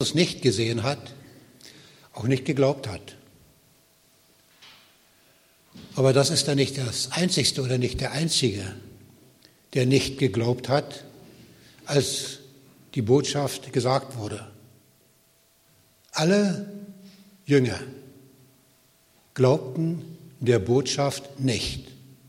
Jesus nicht gesehen hat, auch nicht geglaubt hat. Aber das ist dann nicht das Einzigste oder nicht der Einzige, der nicht geglaubt hat, als die Botschaft gesagt wurde. Alle Jünger glaubten der Botschaft nicht.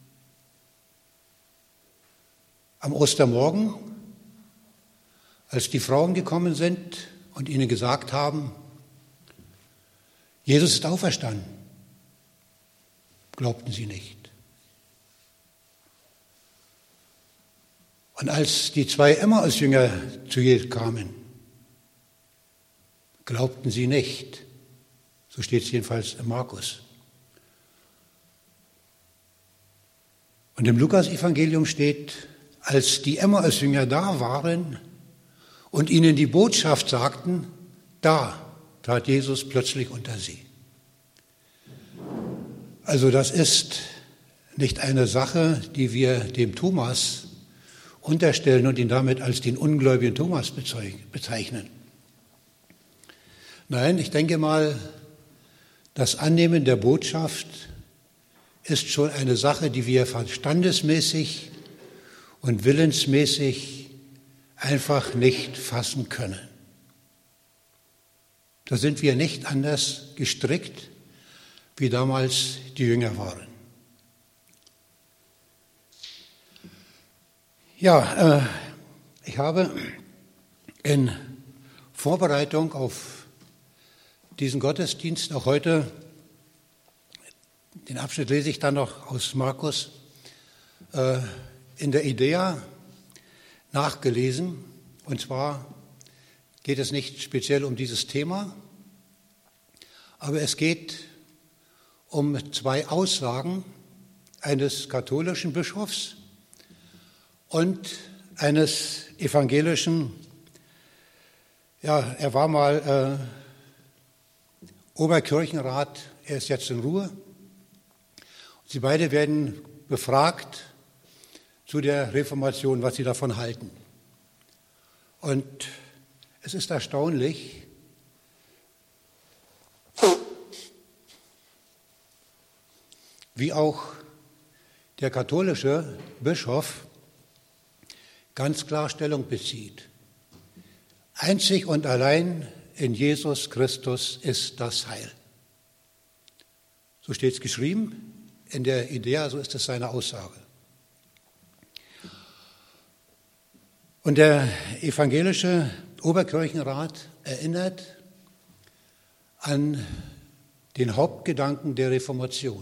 Am Ostermorgen, als die Frauen gekommen sind und ihnen gesagt haben, Jesus ist auferstanden, glaubten sie nicht. Und als die 2 Emmaus-Jünger zu Jesus kamen, glaubten sie nicht. So steht es jedenfalls in Markus. Und im Lukas-Evangelium steht, als die Emmaus-Jünger da waren und ihnen die Botschaft sagten, da trat Jesus plötzlich unter sie. Also das ist nicht eine Sache, die wir dem Thomas unterstellen und ihn damit als den ungläubigen Thomas bezeichnen. Nein, ich denke mal, das Annehmen der Botschaft ist schon eine Sache, die wir verstandesmäßig und willensmäßig einfach nicht fassen können. Da sind wir nicht anders gestrickt, wie damals die Jünger waren. Ja, ich habe in Vorbereitung auf diesen Gottesdienst auch heute, den Abschnitt lese ich dann noch aus Markus, in der Idea nachgelesen. Und zwar geht es nicht speziell um dieses Thema, aber es geht um 2 Aussagen eines katholischen Bischofs und eines evangelischen, ja, er war mal Oberkirchenrat, er ist jetzt in Ruhe. Sie beide werden befragt zu der Reformation, was sie davon halten. Und es ist erstaunlich, wie auch der katholische Bischof ganz klar Stellung bezieht. Einzig und allein in Jesus Christus ist das Heil. So steht es geschrieben in der Idea, so ist es seine Aussage. Und der evangelische Oberkirchenrat erinnert an den Hauptgedanken der Reformation.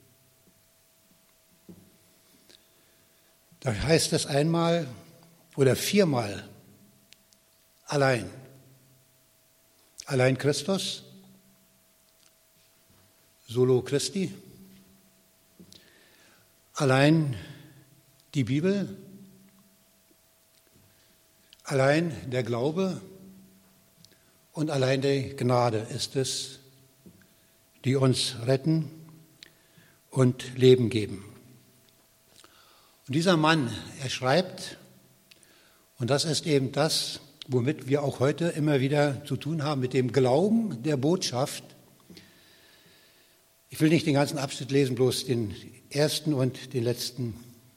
Da heißt es einmal oder 4-mal allein. Allein Christus, solo Christi, allein die Bibel, allein der Glaube und allein die Gnade ist es, die uns retten und Leben geben. Und dieser Mann, er schreibt, und das ist eben das, womit wir auch heute immer wieder zu tun haben, mit dem Glauben der Botschaft. Ich will nicht den ganzen Abschnitt lesen, bloß den ersten und den letzten.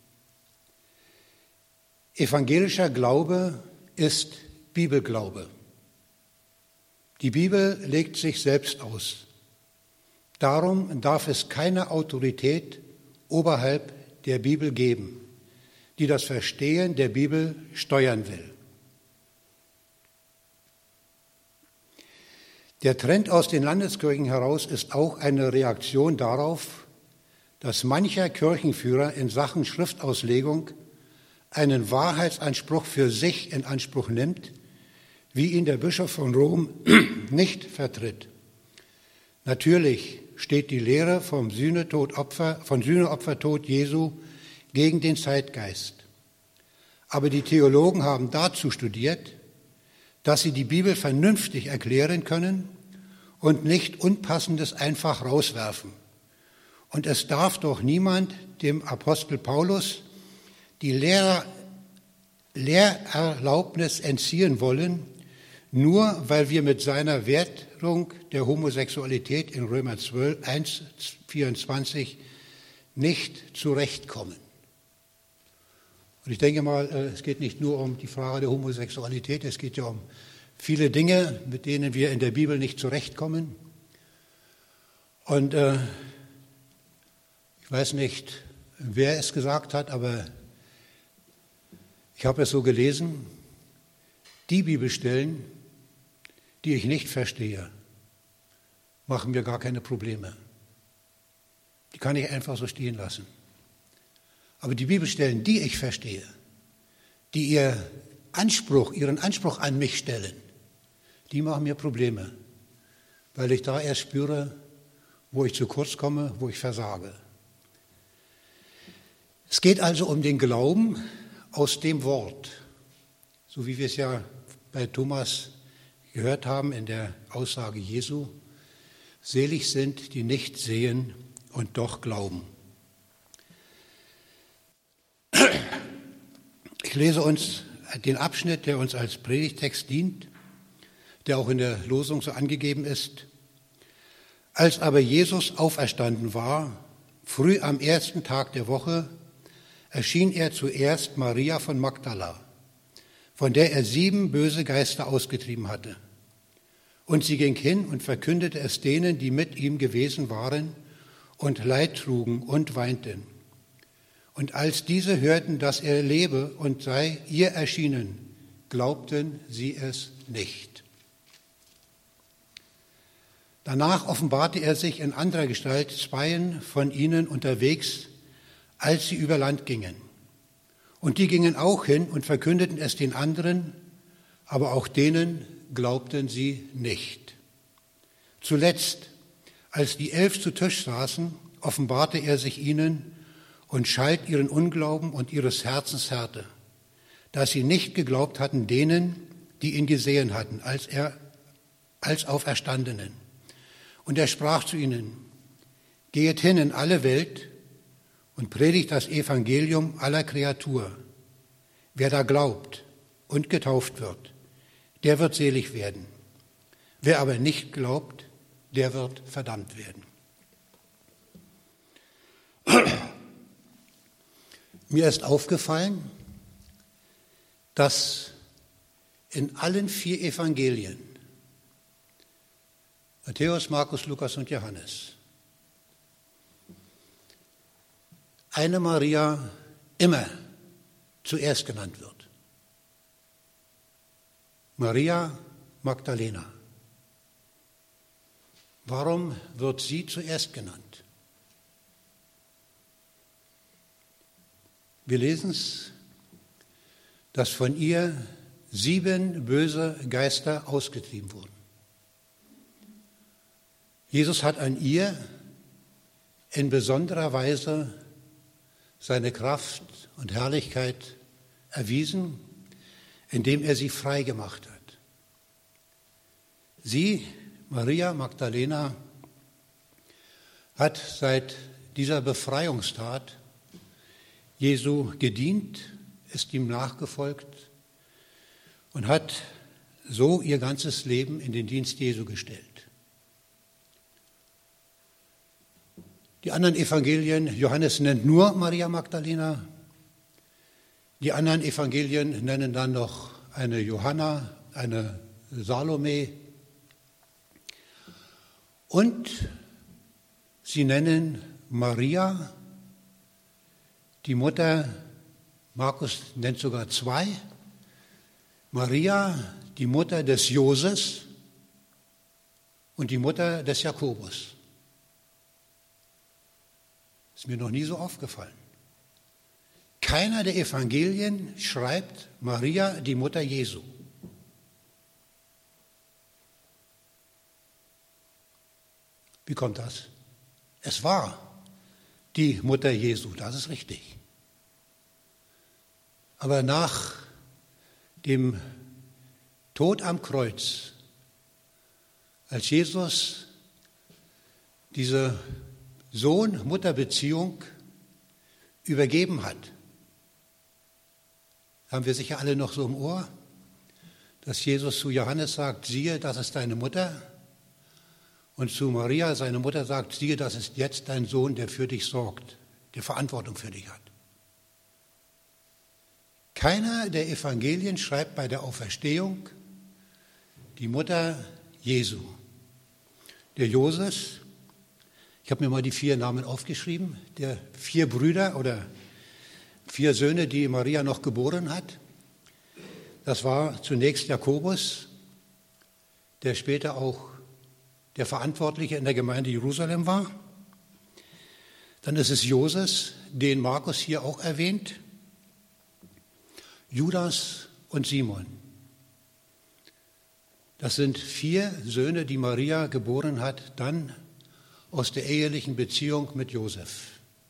Evangelischer Glaube ist Bibelglaube. Die Bibel legt sich selbst aus. Darum darf es keine Autorität oberhalb der Bibel geben, die das Verstehen der Bibel steuern will. Der Trend aus den Landeskirchen heraus ist auch eine Reaktion darauf, dass mancher Kirchenführer in Sachen Schriftauslegung einen Wahrheitsanspruch für sich in Anspruch nimmt, wie ihn der Bischof von Rom nicht vertritt. Natürlich steht die Lehre vom Sühneopfertod Jesu gegen den Zeitgeist. Aber die Theologen haben dazu studiert, dass sie die Bibel vernünftig erklären können und nicht Unpassendes einfach rauswerfen. Und es darf doch niemand dem Apostel Paulus die Lehrerlaubnis entziehen wollen, nur weil wir mit seiner Wertung der Homosexualität in Römer 12, 1, 24 nicht zurechtkommen. Und ich denke mal, es geht nicht nur um die Frage der Homosexualität, es geht ja um viele Dinge, mit denen wir in der Bibel nicht zurechtkommen. Und ich weiß nicht, wer es gesagt hat, aber ich habe es so gelesen, die Bibelstellen, die ich nicht verstehe, machen mir gar keine Probleme. Die kann ich einfach so stehen lassen. Aber die Bibelstellen, die ich verstehe, die ihren Anspruch an mich stellen, die machen mir Probleme, weil ich da erst spüre, wo ich zu kurz komme, wo ich versage. Es geht also um den Glauben aus dem Wort, so wie wir es ja bei Thomas gehört haben in der Aussage Jesu, selig sind, die nicht sehen und doch glauben. Ich lese uns den Abschnitt, der uns als Predigtext dient, der auch in der Losung so angegeben ist. Als aber Jesus auferstanden war, früh am ersten Tag der Woche, erschien er zuerst Maria von Magdala, von der er 7 böse Geister ausgetrieben hatte. Und sie ging hin und verkündete es denen, die mit ihm gewesen waren und Leid trugen und weinten. Und als diese hörten, dass er lebe und sei ihr erschienen, glaubten sie es nicht. Danach offenbarte er sich in anderer Gestalt 2 von ihnen unterwegs, als sie über Land gingen. Und die gingen auch hin und verkündeten es den anderen, aber auch denen glaubten sie nicht. Zuletzt, als die 11 zu Tisch saßen, offenbarte er sich ihnen und schalt ihren Unglauben und ihres Herzens Härte, dass sie nicht geglaubt hatten denen, die ihn gesehen hatten, als Auferstandenen. Und er sprach zu ihnen: Gehet hin in alle Welt und predigt das Evangelium aller Kreatur. Wer da glaubt und getauft wird, der wird selig werden. Wer aber nicht glaubt, der wird verdammt werden. Mir ist aufgefallen, dass in allen 4 Evangelien, Matthäus, Markus, Lukas und Johannes, eine Maria immer zuerst genannt wird. Maria Magdalena. Warum wird sie zuerst genannt? Wir lesen es, dass von ihr 7 böse Geister ausgetrieben wurden. Jesus hat an ihr in besonderer Weise seine Kraft und Herrlichkeit erwiesen, indem er sie frei gemacht hat. Sie, Maria Magdalena, hat seit dieser Befreiungstat Jesu gedient, ist ihm nachgefolgt und hat so ihr ganzes Leben in den Dienst Jesu gestellt. Die anderen Evangelien, Johannes nennt nur Maria Magdalena, die anderen Evangelien nennen dann noch eine Johanna, eine Salome und sie nennen Maria, die Mutter, Markus nennt sogar 2, Maria, die Mutter des Joses und die Mutter des Jakobus. Ist mir noch nie so aufgefallen. Keiner der Evangelien schreibt Maria, die Mutter Jesu. Wie kommt das? Es war die Mutter Jesu, das ist richtig. Aber nach dem Tod am Kreuz, als Jesus diese Sohn-Mutter-Beziehung übergeben hat, haben wir sicher alle noch so im Ohr, dass Jesus zu Johannes sagt, siehe, das ist deine Mutter. Und zu Maria, seine Mutter, sagt, siehe, das ist jetzt dein Sohn, der für dich sorgt, der Verantwortung für dich hat. Keiner der Evangelien schreibt bei der Auferstehung die Mutter Jesu. Der Josef, ich habe mir mal die 4 Namen aufgeschrieben, der 4 Brüder oder 4 Söhne, die Maria noch geboren hat. Das war zunächst Jakobus, der später auch der Verantwortliche in der Gemeinde Jerusalem war. Dann ist es Joses, den Markus hier auch erwähnt, Judas und Simon. Das sind 4 Söhne, die Maria geboren hat, dann aus der ehelichen Beziehung mit Josef.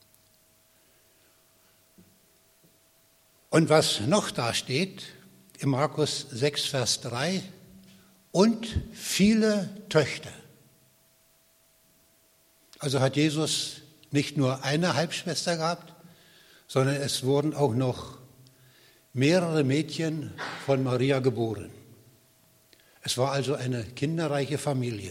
Und was noch da steht, in Markus 6, Vers 3, und viele Töchter. Also hat Jesus nicht nur eine Halbschwester gehabt, sondern es wurden auch noch mehrere Mädchen von Maria geboren. Es war also eine kinderreiche Familie.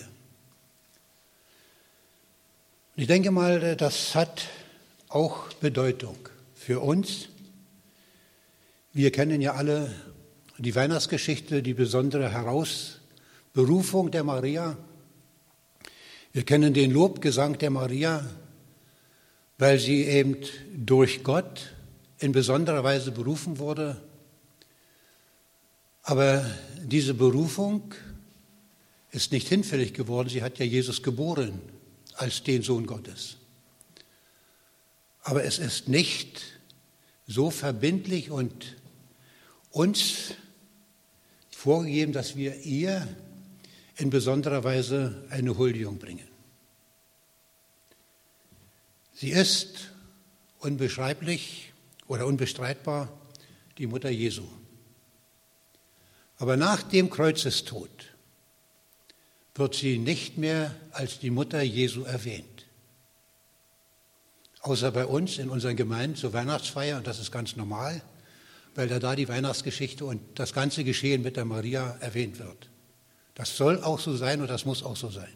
Und ich denke mal, das hat auch Bedeutung für uns. Wir kennen ja alle die Weihnachtsgeschichte, die besondere Herausberufung der Maria. Wir kennen den Lobgesang der Maria, weil sie eben durch Gott in besonderer Weise berufen wurde. Aber diese Berufung ist nicht hinfällig geworden. Sie hat ja Jesus geboren als den Sohn Gottes. Aber es ist nicht so verbindlich und uns vorgegeben, dass wir ihr in besonderer Weise eine Huldigung bringen. Sie ist unbeschreiblich oder unbestreitbar die Mutter Jesu. Aber nach dem Kreuzestod wird sie nicht mehr als die Mutter Jesu erwähnt. Außer bei uns in unseren Gemeinden zur Weihnachtsfeier, und das ist ganz normal, weil da die Weihnachtsgeschichte und das ganze Geschehen mit der Maria erwähnt wird. Das soll auch so sein und das muss auch so sein.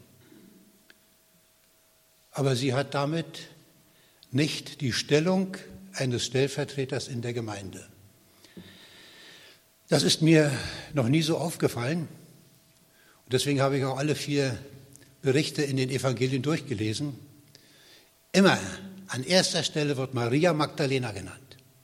Aber sie hat damit nicht die Stellung eines Stellvertreters in der Gemeinde. Das ist mir noch nie so aufgefallen. Und deswegen habe ich auch alle 4 Berichte in den Evangelien durchgelesen. Immer an erster Stelle wird Maria Magdalena genannt.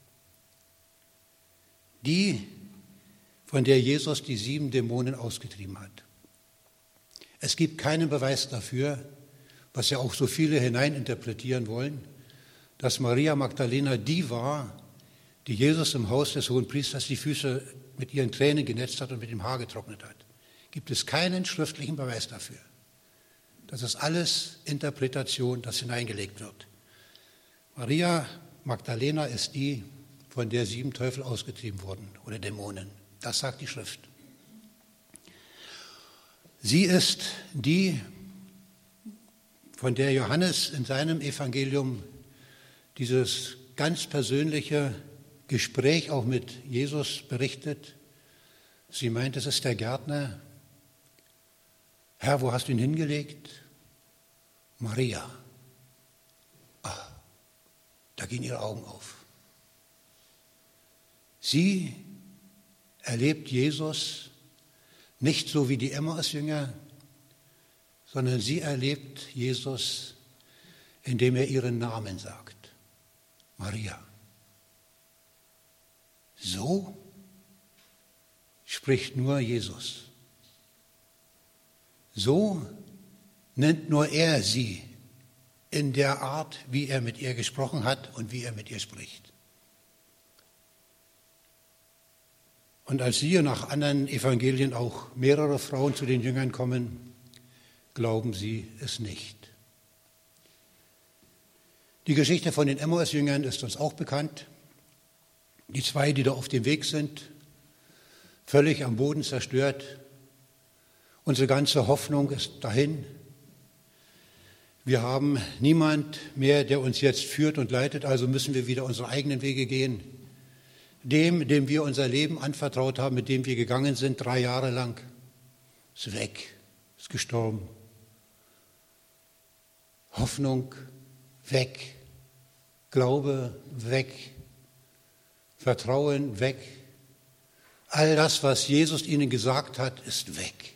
Die, von der Jesus die 7 Dämonen ausgetrieben hat. Es gibt keinen Beweis dafür, was ja auch so viele hineininterpretieren wollen, dass Maria Magdalena die war, die Jesus im Haus des Hohenpriesters die Füße mit ihren Tränen genetzt hat und mit dem Haar getrocknet hat. Gibt es keinen schriftlichen Beweis dafür. Das ist alles Interpretation, das hineingelegt wird. Maria Magdalena ist die, von der 7 Teufel ausgetrieben wurden oder Dämonen. Das sagt die Schrift. Sie ist die, von der Johannes in seinem Evangelium dieses ganz persönliche Gespräch auch mit Jesus berichtet. Sie meint, es ist der Gärtner. Herr, wo hast du ihn hingelegt? Maria. Ah, da gehen ihre Augen auf. Sie erlebt Jesus nicht so wie die Emmaus-Jünger, sondern sie erlebt Jesus, indem er ihren Namen sagt. Maria. So spricht nur Jesus. So nennt nur er sie in der Art, wie er mit ihr gesprochen hat und wie er mit ihr spricht. Und als hier nach anderen Evangelien auch mehrere Frauen zu den Jüngern kommen, glauben sie es nicht. Die Geschichte von den Emmaus-Jüngern ist uns auch bekannt. Die 2, die da auf dem Weg sind, völlig am Boden zerstört. Unsere ganze Hoffnung ist dahin. Wir haben niemand mehr, der uns jetzt führt und leitet, also müssen wir wieder unsere eigenen Wege gehen. dem wir unser Leben anvertraut haben, mit dem wir gegangen sind, 3 Jahre lang, ist weg, ist gestorben. Hoffnung weg, Glaube weg, Vertrauen weg. All das, was Jesus ihnen gesagt hat, ist weg.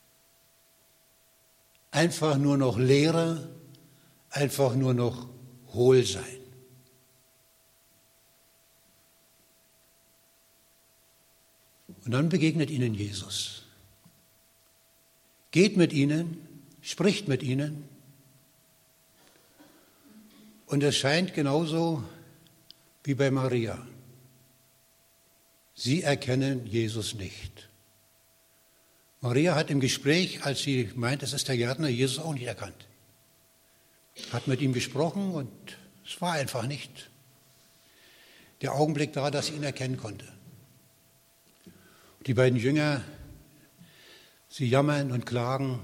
Einfach nur noch Leere, einfach nur noch Hohlsein. Und dann begegnet ihnen Jesus. Geht mit ihnen, spricht mit ihnen. Und es scheint genauso wie bei Maria. Sie erkennen Jesus nicht. Maria hat im Gespräch, als sie meint, es ist der Gärtner, Jesus auch nicht erkannt. Hat mit ihm gesprochen und es war einfach nicht der Augenblick da, dass sie ihn erkennen konnte. Die beiden Jünger, sie jammern und klagen.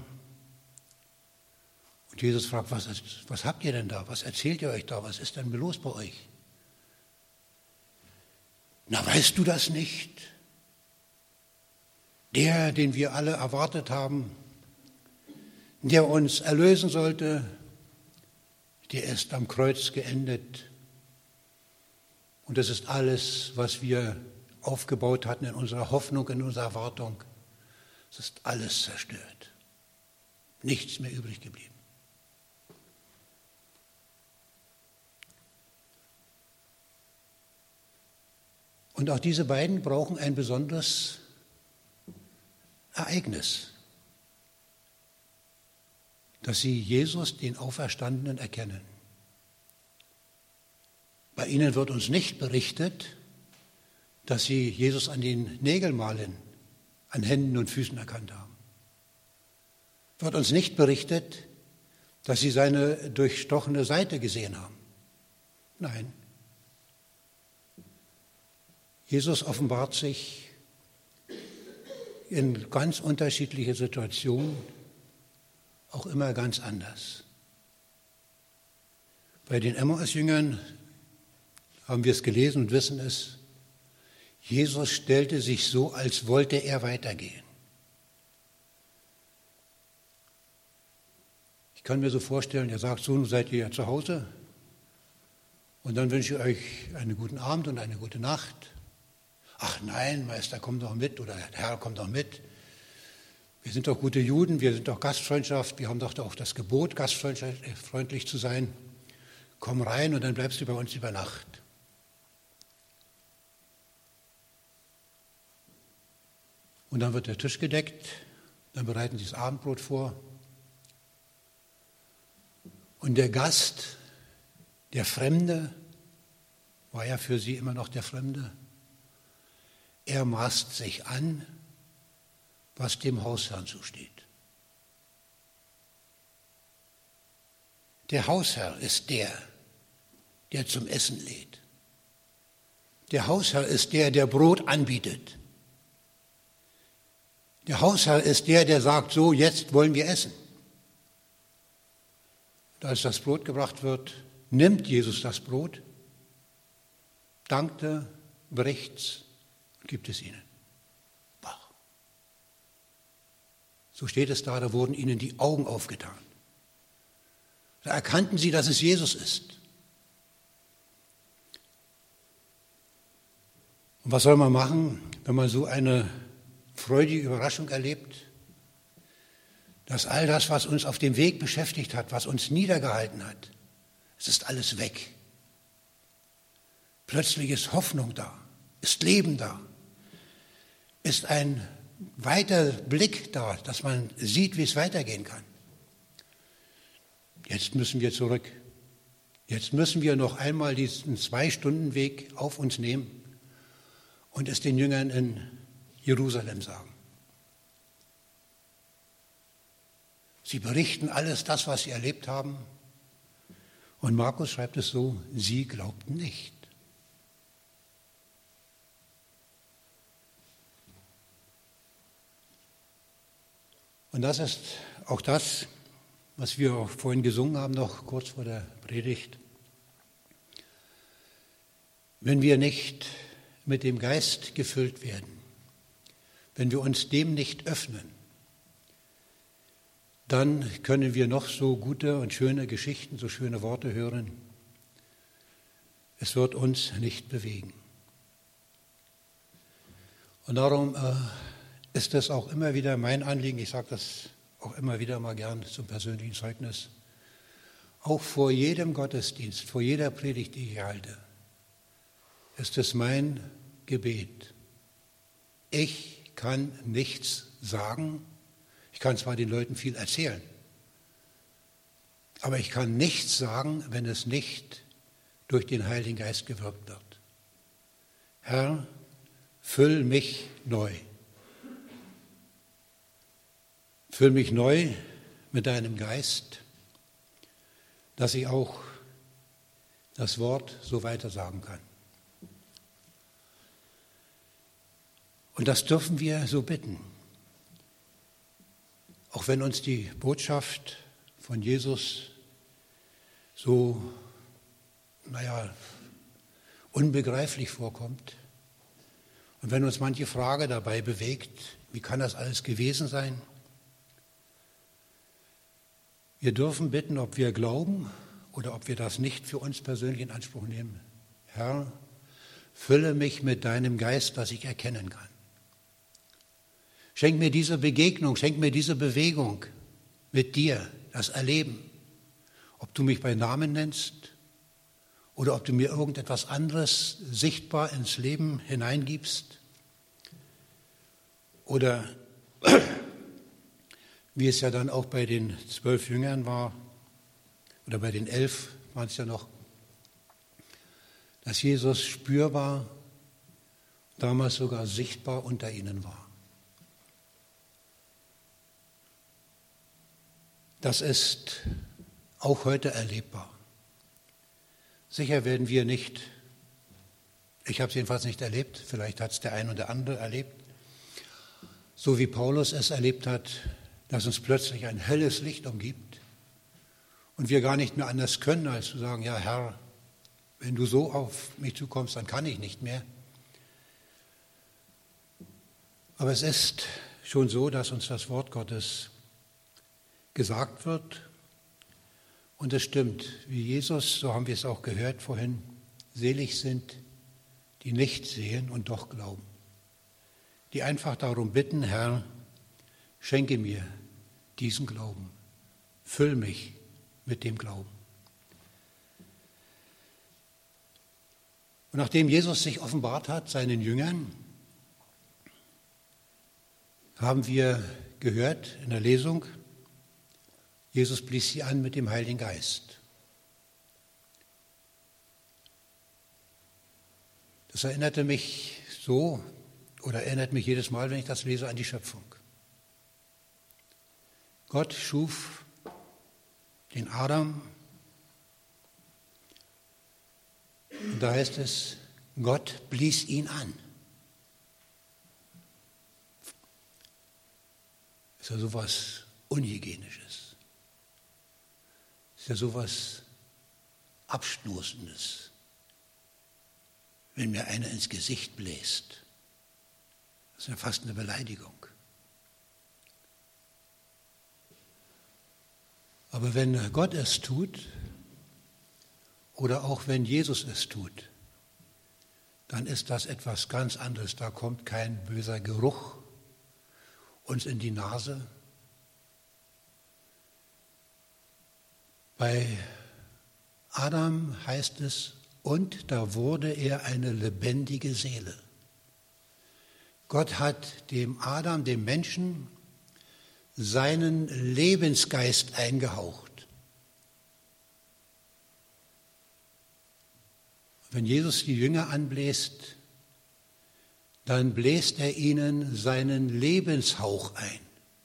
Und Jesus fragt, was habt ihr denn da? Was erzählt ihr euch da? Was ist denn los bei euch? Na, weißt du das nicht? Der, den wir alle erwartet haben, der uns erlösen sollte, der ist am Kreuz geendet. Und das ist alles, was wir aufgebaut hatten in unserer Hoffnung, in unserer Erwartung. Es ist alles zerstört. Nichts mehr übrig geblieben. Und auch diese beiden brauchen ein besonderes Ereignis, dass sie Jesus, den Auferstandenen, erkennen. Bei ihnen wird uns nicht berichtet, dass sie Jesus an den Nägelmalen, an Händen und Füßen erkannt haben. Wird uns nicht berichtet, dass sie seine durchstochene Seite gesehen haben. Nein. Jesus offenbart sich in ganz unterschiedliche Situationen, auch immer ganz anders. Bei den Emmaus-Jüngern haben wir es gelesen und wissen es, Jesus stellte sich so, als wollte er weitergehen. Ich kann mir so vorstellen, er sagt, so, nun seid ihr ja zu Hause und dann wünsche ich euch einen guten Abend und eine gute Nacht. Ach nein, Meister, komm doch mit oder Herr, komm doch mit. Wir sind doch gute Juden, wir sind doch Gastfreundschaft, wir haben doch auch das Gebot, gastfreundlich zu sein. Komm rein und dann bleibst du bei uns über Nacht. Und dann wird der Tisch gedeckt, dann bereiten sie das Abendbrot vor. Und der Gast, der Fremde, war ja für sie immer noch der Fremde, er maßt sich an, was dem Hausherrn zusteht. Der Hausherr ist der zum Essen lädt. Der Hausherr ist der Brot anbietet. Der Hausherr ist der sagt, so, jetzt wollen wir essen. Und als das Brot gebracht wird, nimmt Jesus das Brot, dankte, bricht's und gibt es ihnen. Wach. So steht es da wurden ihnen die Augen aufgetan. Da erkannten sie, dass es Jesus ist. Und was soll man machen, wenn man so eine freudige Überraschung erlebt, dass all das, was uns auf dem Weg beschäftigt hat, was uns niedergehalten hat, es ist alles weg. Plötzlich ist Hoffnung da, ist Leben da, ist ein weiter Blick da, dass man sieht, wie es weitergehen kann. Jetzt müssen wir zurück. Jetzt müssen wir noch einmal diesen 2-Stunden-Weg auf uns nehmen und es den Jüngern in Jerusalem sagen. Sie berichten alles das, was sie erlebt haben. Und Markus schreibt es so, sie glaubten nicht. Und das ist auch das, was wir auch vorhin gesungen haben, noch kurz vor der Predigt. Wenn wir nicht mit dem Geist gefüllt werden, wenn wir uns dem nicht öffnen, dann können wir noch so gute und schöne Geschichten, so schöne Worte hören. Es wird uns nicht bewegen. Und darum ist es auch immer wieder mein Anliegen, ich sage das auch immer wieder mal gern zum persönlichen Zeugnis, auch vor jedem Gottesdienst, vor jeder Predigt, die ich halte, ist es mein Gebet. Ich kann nichts sagen, ich kann zwar den Leuten viel erzählen, aber ich kann nichts sagen, wenn es nicht durch den Heiligen Geist gewirkt wird. Herr, füll mich neu. Füll mich neu mit deinem Geist, dass ich auch das Wort so weitersagen kann. Und das dürfen wir so bitten. Auch wenn uns die Botschaft von Jesus so, unbegreiflich vorkommt und wenn uns manche Frage dabei bewegt, wie kann das alles gewesen sein? Wir dürfen bitten, ob wir glauben oder ob wir das nicht für uns persönlich in Anspruch nehmen. Herr, fülle mich mit deinem Geist, dass ich erkennen kann. Schenk mir diese Begegnung, schenk mir diese Bewegung mit dir, das Erleben. Ob du mich bei Namen nennst oder ob du mir irgendetwas anderes sichtbar ins Leben hineingibst oder wie es ja dann auch bei den 12 Jüngern war oder bei den 11 waren es ja noch, dass Jesus spürbar, damals sogar sichtbar unter ihnen war. Das ist auch heute erlebbar. Sicher werden wir nicht, ich habe es jedenfalls nicht erlebt, vielleicht hat es der ein oder andere erlebt, so wie Paulus es erlebt hat, dass uns plötzlich ein helles Licht umgibt und wir gar nicht mehr anders können, als zu sagen, ja Herr, wenn du so auf mich zukommst, dann kann ich nicht mehr. Aber es ist schon so, dass uns das Wort Gottes gesagt wird und es stimmt, wie Jesus, so haben wir es auch gehört vorhin, selig sind, die nicht sehen und doch glauben. Die einfach darum bitten, Herr, schenke mir diesen Glauben, füll mich mit dem Glauben. Und nachdem Jesus sich offenbart hat, seinen Jüngern, haben wir gehört in der Lesung, Jesus blies sie an mit dem Heiligen Geist. Das erinnerte mich so oder erinnert mich jedes Mal, wenn ich das lese, an die Schöpfung. Gott schuf den Adam und da heißt es, Gott blies ihn an. Das ist ja sowas Unhygienisches. Das ist ja sowas Abstoßendes, wenn mir einer ins Gesicht bläst. Das ist ja fast eine Beleidigung. Aber wenn Gott es tut oder auch wenn Jesus es tut, dann ist das etwas ganz anderes. Da kommt kein böser Geruch uns in die Nase. Bei Adam heißt es, und da wurde er eine lebendige Seele. Gott hat dem Adam, dem Menschen, seinen Lebensgeist eingehaucht. Wenn Jesus die Jünger anbläst, dann bläst er ihnen seinen Lebenshauch ein.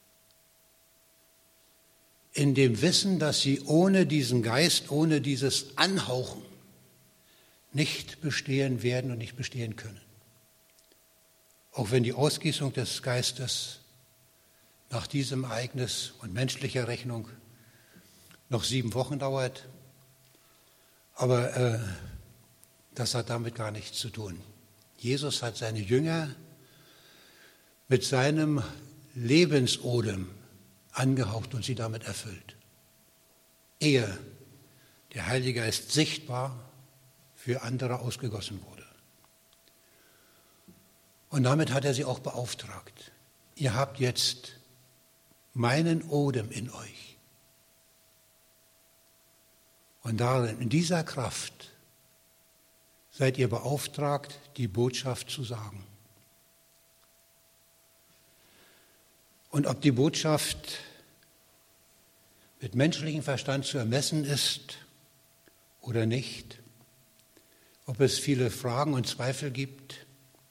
In dem Wissen, dass sie ohne diesen Geist, ohne dieses Anhauchen nicht bestehen werden und nicht bestehen können. Auch wenn die Ausgießung des Geistes nach diesem Ereignis und menschlicher Rechnung noch 7 Wochen dauert. Aber das hat damit gar nichts zu tun. Jesus hat seine Jünger mit seinem Lebensodem angehaucht und sie damit erfüllt. Ehe der Heilige Geist sichtbar für andere ausgegossen wurde. Und damit hat er sie auch beauftragt. Ihr habt jetzt meinen Odem in euch. Und darin, in dieser Kraft, seid ihr beauftragt, die Botschaft zu sagen. Und ob die Botschaft mit menschlichem Verstand zu ermessen ist oder nicht, ob es viele Fragen und Zweifel gibt,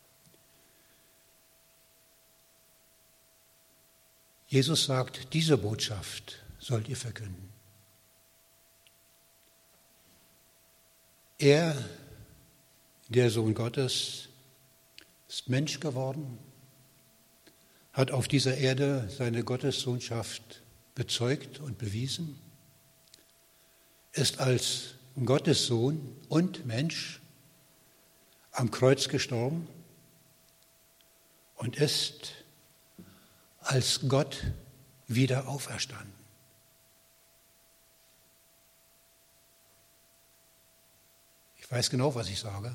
Jesus sagt, diese Botschaft sollt ihr verkünden. Er, der Sohn Gottes, ist Mensch geworden, hat auf dieser Erde seine Gottessohnschaft bezeugt und bewiesen, ist als Gottessohn und Mensch am Kreuz gestorben und ist als Gott wieder auferstanden. Ich weiß genau, was ich sage.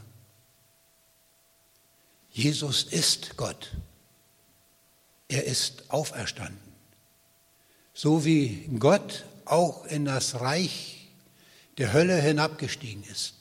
Jesus ist Gott. Er ist auferstanden. So wie Gott auch in das Reich der Hölle hinabgestiegen ist.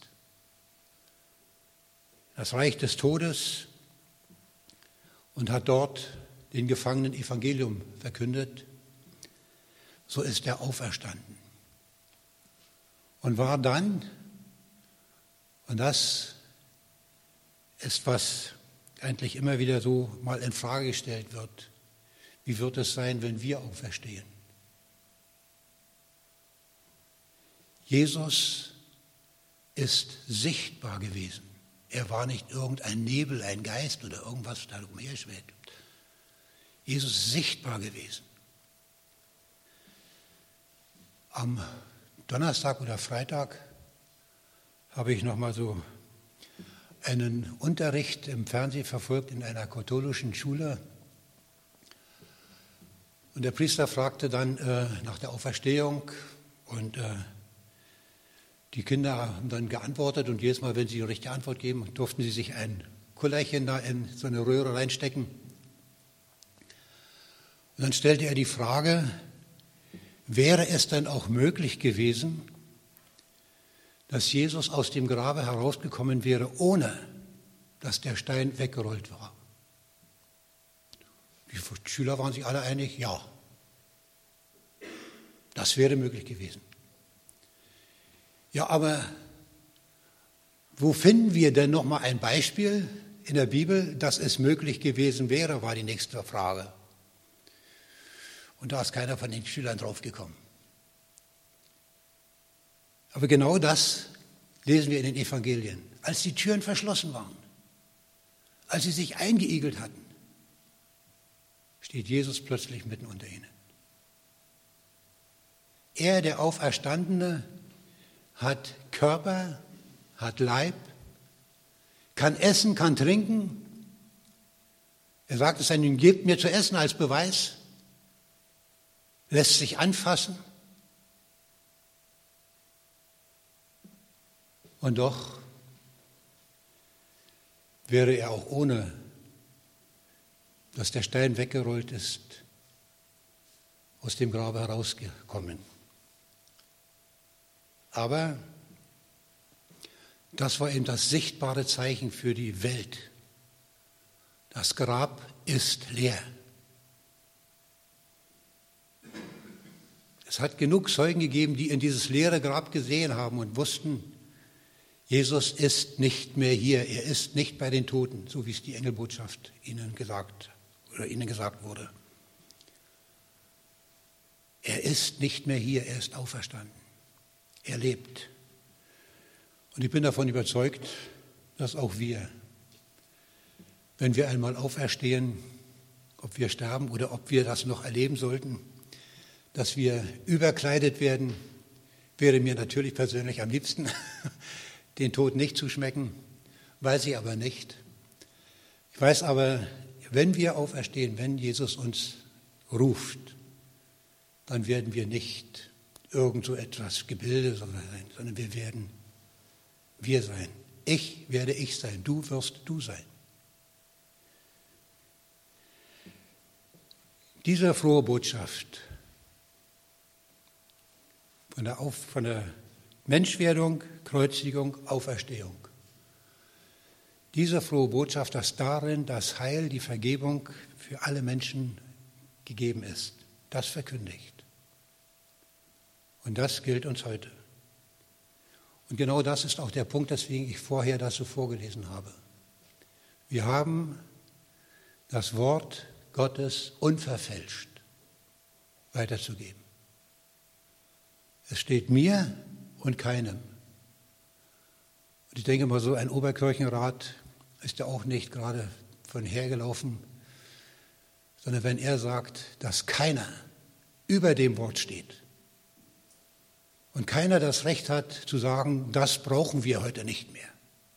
Das Reich des Todes und hat dort den Gefangenen Evangelium verkündet, so ist er auferstanden. Und war dann, und das ist, was eigentlich immer wieder so mal in Frage gestellt wird, wie wird es sein, wenn wir auferstehen? Jesus ist sichtbar gewesen. Er war nicht irgendein Nebel, ein Geist oder irgendwas, da umherschwebt. Jesus ist sichtbar gewesen. Am Donnerstag oder Freitag habe ich noch mal so einen Unterricht im Fernsehen verfolgt in einer katholischen Schule. Und der Priester fragte dann nach der Auferstehung und die Kinder haben dann geantwortet und jedes Mal, wenn sie die richtige Antwort geben, durften sie sich ein Kullerchen da in so eine Röhre reinstecken. Und dann stellte er die Frage, wäre es denn auch möglich gewesen, dass Jesus aus dem Grabe herausgekommen wäre, ohne dass der Stein weggerollt war? Die Schüler waren sich alle einig, ja, das wäre möglich gewesen. Ja, aber wo finden wir denn noch mal ein Beispiel in der Bibel, dass es möglich gewesen wäre, war die nächste Frage. Und da ist keiner von den Schülern draufgekommen. Aber genau das lesen wir in den Evangelien. Als die Türen verschlossen waren, als sie sich eingeigelt hatten, steht Jesus plötzlich mitten unter ihnen. Er, der Auferstandene, hat Körper, hat Leib, kann essen, kann trinken. Er sagt es ihnen, gebt mir zu essen als Beweis, lässt sich anfassen. Und doch wäre er auch ohne, dass der Stein weggerollt ist, aus dem Grabe herausgekommen. Aber das war eben das sichtbare Zeichen für die Welt. Das Grab ist leer. Es hat genug Zeugen gegeben, die in dieses leere Grab gesehen haben und wussten, Jesus ist nicht mehr hier, er ist nicht bei den Toten, so wie es die Engelbotschaft ihnen gesagt wurde. Er ist nicht mehr hier, er ist auferstanden. Er lebt. Und ich bin davon überzeugt, dass auch wir, wenn wir einmal auferstehen, ob wir sterben oder ob wir das noch erleben sollten, dass wir überkleidet werden, wäre mir natürlich persönlich am liebsten, den Tod nicht zu schmecken, weiß ich aber nicht. Ich weiß aber, wenn wir auferstehen, wenn Jesus uns ruft, dann werden wir nicht irgend so etwas Gebilde sein, sondern wir werden wir sein. Ich werde ich sein, du wirst du sein. Diese frohe Botschaft von der Menschwerdung, Kreuzigung, Auferstehung. Diese frohe Botschaft, dass darin das Heil, die Vergebung für alle Menschen gegeben ist, das verkündigt. Und das gilt uns heute. Und genau das ist auch der Punkt, weswegen ich vorher das so vorgelesen habe. Wir haben das Wort Gottes unverfälscht weiterzugeben. Es steht mir und keinem. Und ich denke mal, so ein Oberkirchenrat ist ja auch nicht gerade von hergelaufen, sondern wenn er sagt, dass keiner über dem Wort steht und keiner das Recht hat zu sagen, das brauchen wir heute nicht mehr,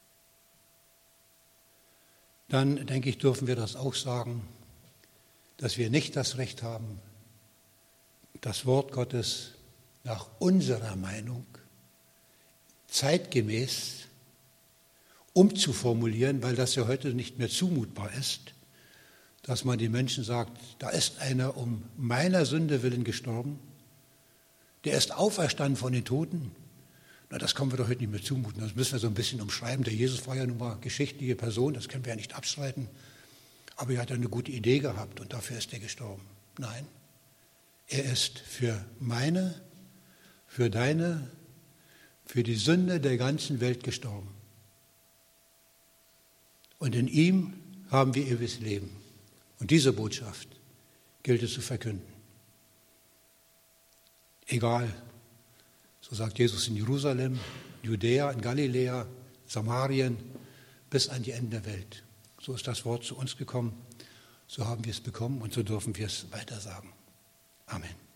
dann denke ich, dürfen wir das auch sagen, dass wir nicht das Recht haben, das Wort Gottes nach unserer Meinung zeitgemäß umzuformulieren, weil das ja heute nicht mehr zumutbar ist, dass man den Menschen sagt, da ist einer um meiner Sünde willen gestorben, der ist auferstanden von den Toten. Na, das können wir doch heute nicht mehr zumuten, das müssen wir so ein bisschen umschreiben. Der Jesus war ja nun mal geschichtliche Person, das können wir ja nicht abstreiten, aber er hat eine gute Idee gehabt und dafür ist er gestorben. Nein, er ist für meine, für deine, für die Sünde der ganzen Welt gestorben. Und in ihm haben wir ewiges Leben. Und diese Botschaft gilt es zu verkünden. Egal, so sagt Jesus in Jerusalem, Judäa, in Galiläa, Samarien, bis an die Enden der Welt. So ist das Wort zu uns gekommen, so haben wir es bekommen und so dürfen wir es weitersagen. Amen.